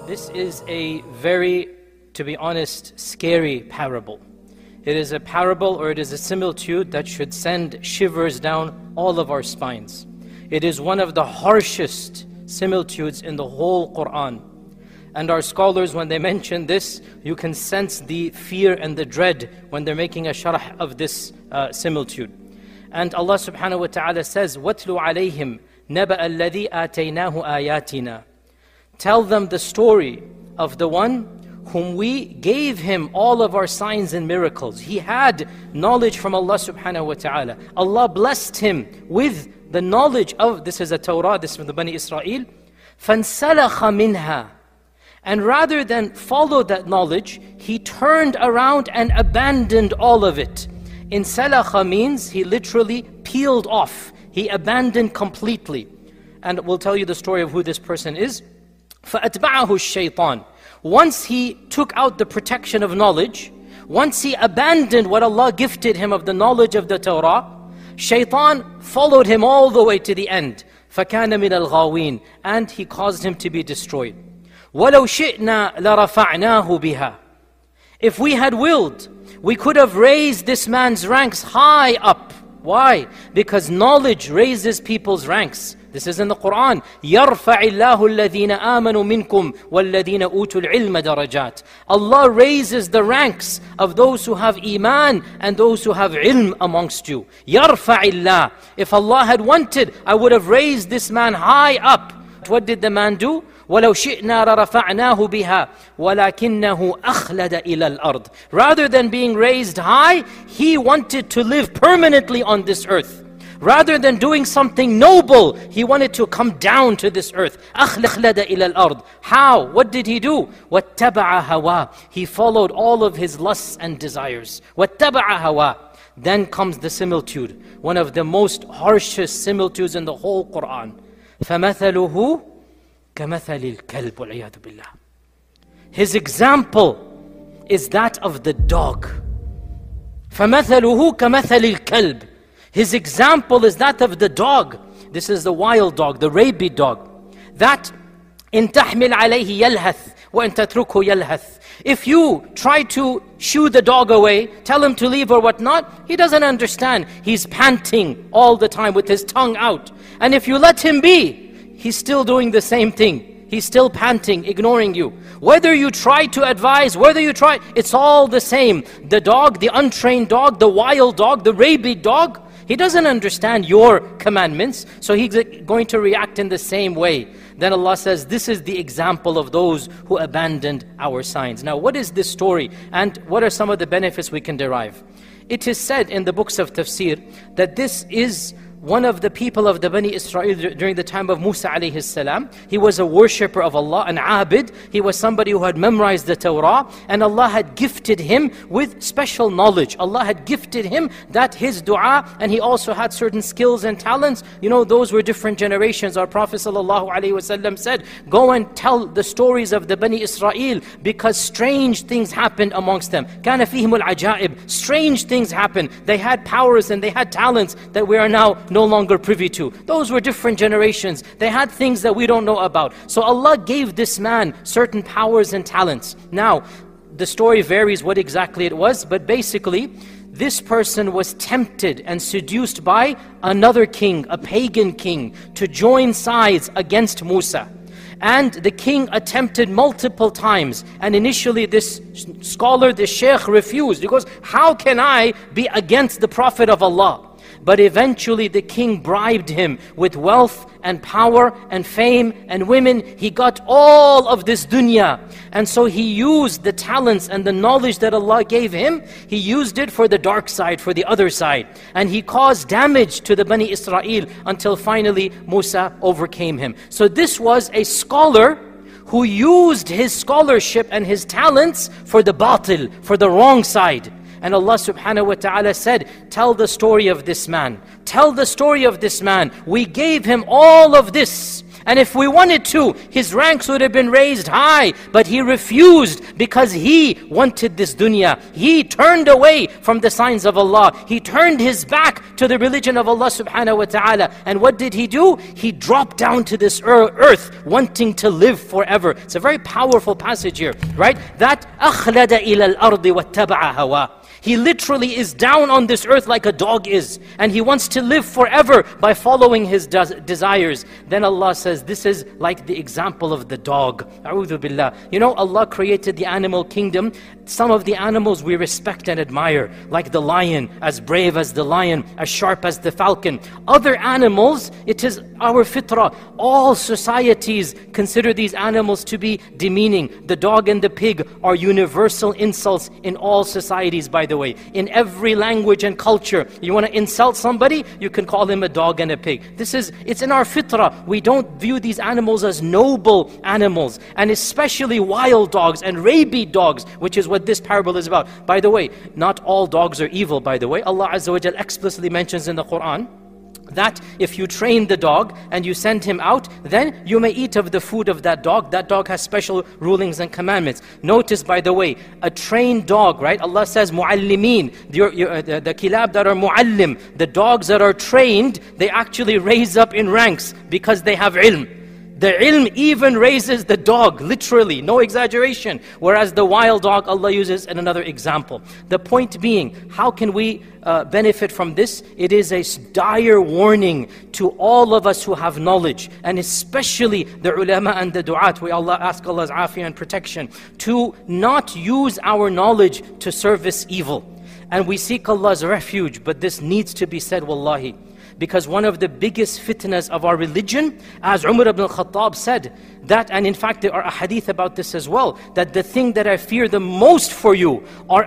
This is a very, to be honest, scary parable. It is a parable, or it is a similitude that should send shivers down all of our spines. It is one of the harshest similitudes in the whole Quran. And our scholars, when they mention this, you can sense the fear and the dread when they're making a sharh of this similitude. And Allah subhanahu wa ta'ala says, وَاتْلُ عَلَيْهِمْ نَبَأَ الَّذِي آتَيْنَاهُ آيَاتِنَا. Tell them the story of the one whom we gave him all of our signs and miracles. He had knowledge from Allah subhanahu wa ta'ala. Allah blessed him with the knowledge of, this is a Torah, this is from the Bani Israel. فَانْسَلَخَ مِنْهَا. And rather than follow that knowledge, he turned around and abandoned all of it. In salakha means he literally peeled off. He abandoned completely. And we'll tell you the story of who this person is. فَأَتْبَعَهُ الشَّيْطَانِ. Once he took out the protection of knowledge, once he abandoned what Allah gifted him of the knowledge of the Torah, Shaitan followed him all the way to the end. فَكَانَ مِنَ الْغَاوِينَ. And he caused him to be destroyed. وَلَوْ شِئْنَا لَرَفَعْنَاهُ بِهَا. If we had willed, we could have raised this man's ranks high up. Why? Because knowledge raises people's ranks. This is in the Quran. يَرْفَعِ اللَّهُ الَّذِينَ آمَنُوا مِنْكُمْ وَالَّذِينَ أُوتُوا الْعِلْمَ دَرَجَاتٍ. Allah raises the ranks of those who have iman and those who have ilm amongst you. يَرْفَعِ اللَّهُ. If Allah had wanted, I would have raised this man high up. What did the man do? وَلَوْ شِئْنَا لَرَفَعْنَاهُ بِهَا وَلَكِنَّهُ أَخْلَدَ إِلَى الْأَرْضِ. Rather than being raised high, he wanted to live permanently on this earth. Rather than doing something noble, he wanted to come down to this earth. أَخْلَدَ إِلَى الْأَرْضِ. How? What did he do? وَاتَّبَعَ هَوَى. He followed all of his lusts and desires. وَاتَّبَعَ هَوَى. Then comes the similitude, one of the most harshest similitudes in the whole Quran. فَمَثَلُهُ كَمَثَلِ الْكَلْبِ وَالْعِيَاذُ بِاللَّهِ. His example is that of the dog. فَمَثَلُهُ كَمَثَلِ الْكَلْبِ. His example is that of the dog. This is the wild dog, the rabid dog. That إِن تَحْمِلْ عَلَيْهِ يَلْهَثْ وَإِن تَتْرُكْهُ يَلْهَثْ. If you try to shoo the dog away, tell him to leave or whatnot, he doesn't understand. He's panting all the time with his tongue out. And if you let him be, he's still doing the same thing. He's still panting, ignoring you. Whether you try to advise, whether you try, it's all the same. The dog, the untrained dog, the wild dog, the rabid dog, he doesn't understand your commandments, so he's going to react in the same way. Then Allah says, this is the example of those who abandoned our signs. Now, what is this story, and what are some of the benefits we can derive? It is said in the books of tafsir that this is one of the people of the Bani Israel during the time of Musa alayhi salam. He was a worshipper of Allah, an abid. He was somebody who had memorized the Torah, and Allah had gifted him with special knowledge. Allah had gifted him that his dua, and he also had certain skills and talents. You know, those were different generations. Our Prophet sallallahu alaihi wasallam said, go and tell the stories of the Bani Israel, because strange things happened amongst them. كَانَ فِيهِمُ الْعَجَائِبِ. Strange things happened. They had powers and they had talents that we are now no longer privy to. Those were different generations. They had things that we don't know about. So Allah gave this man certain powers and talents. Now, the story varies what exactly it was, but basically, this person was tempted and seduced by another king, a pagan king, to join sides against Musa. And the king attempted multiple times. And initially this scholar, this sheikh, refused. He goes, how can I be against the Prophet of Allah? But eventually the king bribed him with wealth and power and fame and women. He got all of this dunya. And so he used the talents and the knowledge that Allah gave him. He used it for the dark side, for the other side. And he caused damage to the Bani Israel until finally Musa overcame him. So this was a scholar who used his scholarship and his talents for the batil, for the wrong side. And Allah subhanahu wa ta'ala said, tell the story of this man. Tell the story of this man. We gave him all of this. And if we wanted to, his ranks would have been raised high. But he refused because he wanted this dunya. He turned away from the signs of Allah. He turned his back to the religion of Allah subhanahu wa ta'ala. And what did he do? He dropped down to this earth wanting to live forever. It's a very powerful passage here, right? That أَخْلَدَ إِلَى الْأَرْضِ وَاتَّبَعَ هَوَاهُ. He literally is down on this earth like a dog is. And he wants to live forever by following his desires. Then Allah says, this is like the example of the dog. A'udhu billah. You know, Allah created the animal kingdom. Some of the animals we respect and admire, like the lion, as brave as the lion, as sharp as the falcon. Other animals, it is our fitrah. All societies consider these animals to be demeaning. The dog and the pig are universal insults in all societies, by the way. In every language and culture, you want to insult somebody, you can call him a dog and a pig. It's in our fitrah. We don't view these animals as noble animals, and especially wild dogs and rabid dogs, which is what this parable is about. By the way, not all dogs are evil, by the way. Allah Azza wa Jal explicitly mentions in the Quran that if you train the dog and you send him out, then you may eat of the food of that dog. That dog has special rulings and commandments. Notice, by the way, a trained dog, right? Allah says, mu'allimeen, the kilab that are mu'allim, the dogs that are trained, they actually raise up in ranks because they have ilm. The ilm even raises the dog, literally, no exaggeration. Whereas the wild dog, Allah uses in another example. The point being, how can we benefit from this? It is a dire warning to all of us who have knowledge, and especially the ulama and the du'at. We ask Allah's afiyah and protection, to not use our knowledge to service evil. And we seek Allah's refuge, but this needs to be said, wallahi. Because one of the biggest fitnas of our religion, as Umar ibn al-Khattab said, that, and in fact there are a hadith about this as well, that the thing that I fear the most for you are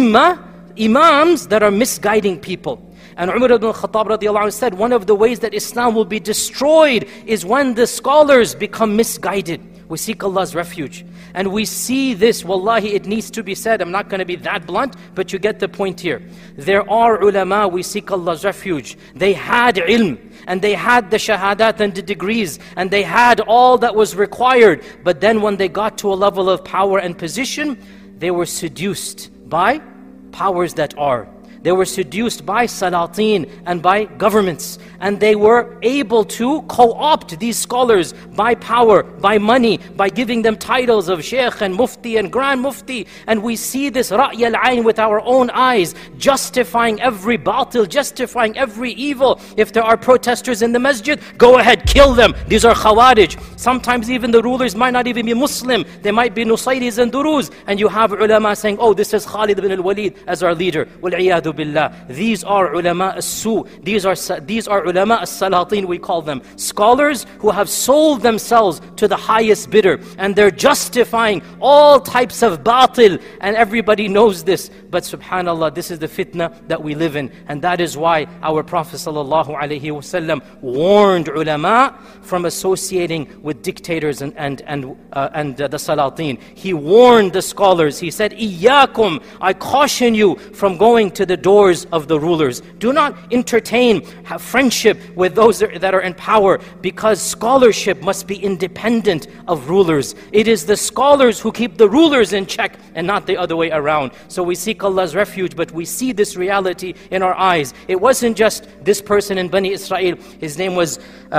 imams that are misguiding people. And Umar ibn al-Khattab radiallahu anhu said, one of the ways that Islam will be destroyed is when the scholars become misguided. We seek Allah's refuge. And we see this, wallahi, it needs to be said. I'm not going to be that blunt, but you get the point here. There are ulama, we seek Allah's refuge. They had ilm, and they had the shahadat and the degrees, and they had all that was required. But then when they got to a level of power and position, they were seduced by powers that are. They were seduced by salatin and by governments. And they were able to co-opt these scholars by power, by money, by giving them titles of Sheikh and Mufti and Grand Mufti. And we see this ra'y al-ayn with our own eyes, justifying every batil, justifying every evil. If there are protesters in the masjid, go ahead, kill them. These are khawarij. Sometimes even the rulers might not even be Muslim. They might be Nusayris and Duruz. And you have ulama saying, oh, this is Khalid ibn al-Walid as our leader. Wal-'iyadu billah. These are ulama as-su. These are ulama as-salatin, we call them. Scholars who have sold themselves to the highest bidder. And they're justifying all types of batil. And everybody knows this. But subhanallah, this is the fitna that we live in. And that is why our Prophet ﷺ warned ulama from associating with dictators and the salatin. He warned the scholars. He said, Iyyakum, I caution you from going to the doors of the rulers. Do not entertain, have friendship with those that are in power, because scholarship must be independent of rulers. It is the scholars who keep the rulers in check and not the other way around. So we seek Allah's refuge, but we see this reality in our eyes. It wasn't just this person in Bani Israel. His name was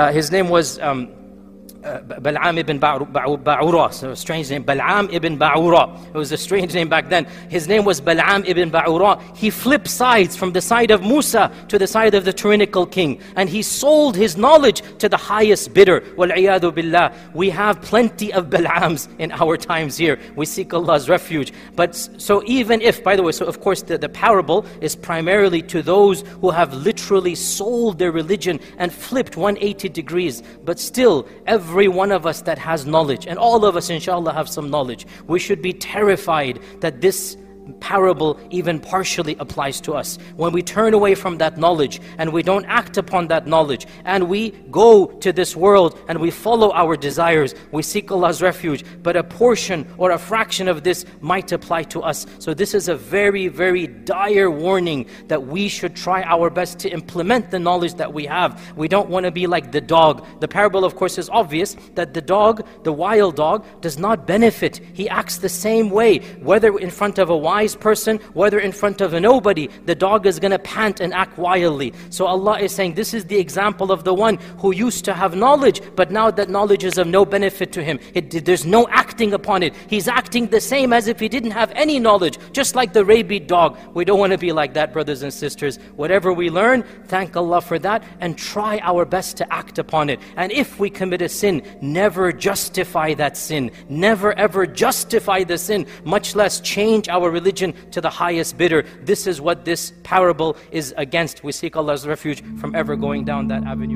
Bal'am ibn Ba'ura, so a strange name, Bal'am ibn Ba'ura. It was a strange name back then. His name was Bal'am ibn Ba'ura. He flipped sides from the side of Musa to the side of the tyrannical king. And he sold his knowledge to the highest bidder. Wal-'iyadu billah. We have plenty of Bal'ams in our times here. We seek Allah's refuge. But so even if, by the way, so of course the parable is primarily to those who have literally sold their religion and flipped 180 degrees. But still, every one of us that has knowledge, and all of us inshallah have some knowledge, we should be terrified that this parable even partially applies to us. When we turn away from that knowledge and we don't act upon that knowledge and we go to this world and we follow our desires, we seek Allah's refuge, but a portion or a fraction of this might apply to us. So this is a very, very dire warning that we should try our best to implement the knowledge that we have. We don't want to be like the dog. The parable, of course, is obvious that the dog, the wild dog, does not benefit. He acts the same way, whether in front of a wise person, whether in front of a nobody, the dog is going to pant and act wildly. So Allah is saying this is the example of the one who used to have knowledge, but now that knowledge is of no benefit to him. There's no acting upon it. He's acting the same as if he didn't have any knowledge, just like the rabid dog. We don't want to be like that, brothers and sisters. Whatever we learn, thank Allah for that and try our best to act upon it. And if we commit a sin, never justify that sin. Never ever justify the sin, much less change our religion to the highest bidder. This is what this parable is against. We seek Allah's refuge from ever going down that avenue.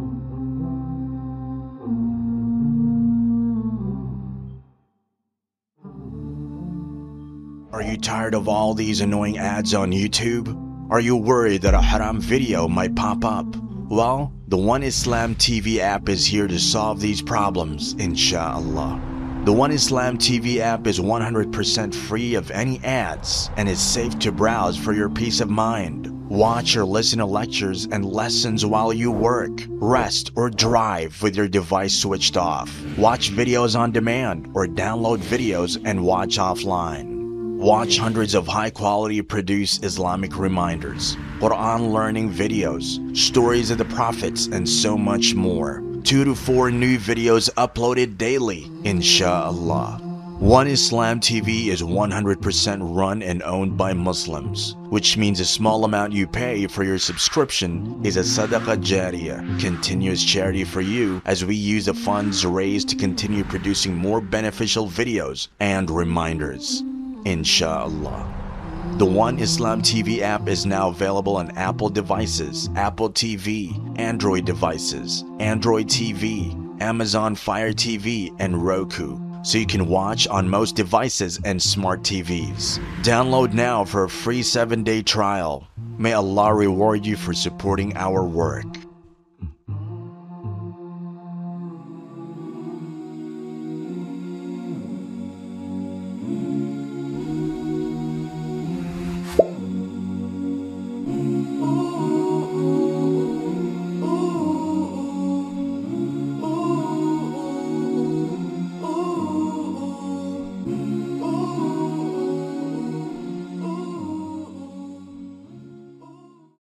Are you tired of all these annoying ads on YouTube? Are you worried that a haram video might pop up? Well, the One Islam TV app is here to solve these problems, inshallah. The One Islam TV app is 100% free of any ads and is safe to browse for your peace of mind. Watch or listen to lectures and lessons while you work, rest, or drive with your device switched off. Watch videos on demand or download videos and watch offline. Watch hundreds of high-quality produced Islamic reminders, Quran learning videos, stories of the prophets, and so much more. 2 to 4 new videos uploaded daily, inshallah. One Islam TV is 100% run and owned by Muslims, which means a small amount you pay for your subscription is a sadaqah jariyah, continuous charity for you, as we use the funds raised to continue producing more beneficial videos and reminders, inshallah. The One Islam TV app is now available on Apple devices, Apple TV, Android devices, Android TV, Amazon Fire TV, and Roku, so you can watch on most devices and smart TVs. Download now for a free 7-day trial. May Allah reward you for supporting our work.